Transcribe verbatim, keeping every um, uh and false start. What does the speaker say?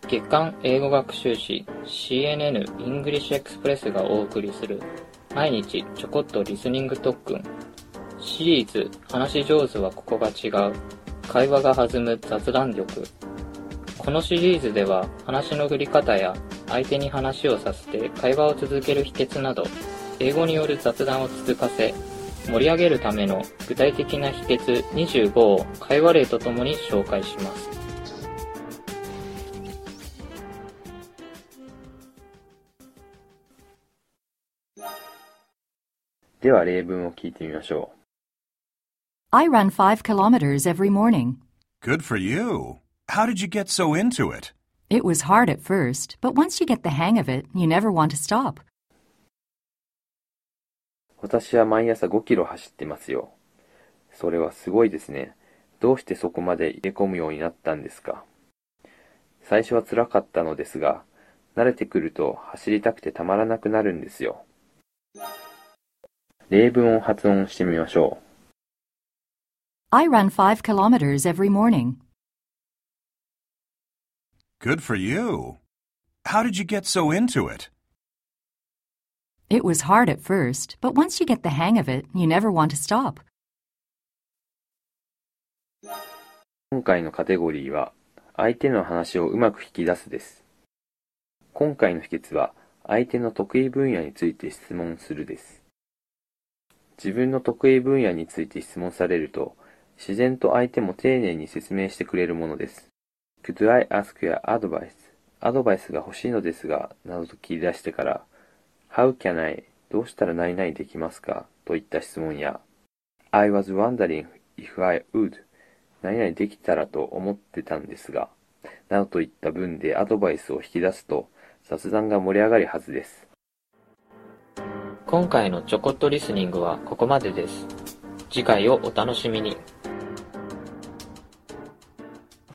月刊英語学習誌 シーエヌエヌ English Express がお送りする毎日ちょこっとリスニング特訓シリーズ話し上手はここが違う会話が弾む雑談力。このシリーズでは話の振り方や相手に話をさせて会話を続ける秘訣など英語による雑談を続かせ盛り上げるための具体的な秘訣にじゅうごを会話例とともに紹介します。 では例文を聞いてみましょう。 I run five kilometers every morning. Good for you. How did you get so into it? It was hard at first, but once you get the hang of it, you never want to stop. 私は毎朝ごキロ走ってますよ。それはすごいですね。どうしてそこまで入れ込むようになったんですか？最初は辛かったのですが、慣れてくると走りたくてたまらなくなるんですよ。例文を発音してみましょう。 I run five kilometers every morning. Good for you. How did you get so into it? It was hard at first, but once you get the hang of it, you never want to stop. 今回のカテゴリーは、相手の話をうまく引き出すです。今回の秘訣は、相手の得意分野について質問するです。自分の得意分野について質問されると、自然と相手も丁寧に説明してくれるものです。Could I ask your advice? アドバイスが欲しいのですが、などと切り出してから、How can I? どうしたら何々できますかといった質問や、I was wondering if I would. 何々できたらと思ってたんですが、などといった文でアドバイスを引き出すと、雑談が盛り上がるはずです。 今回のちょこっとリスニングはここまでです。次回をお楽しみに。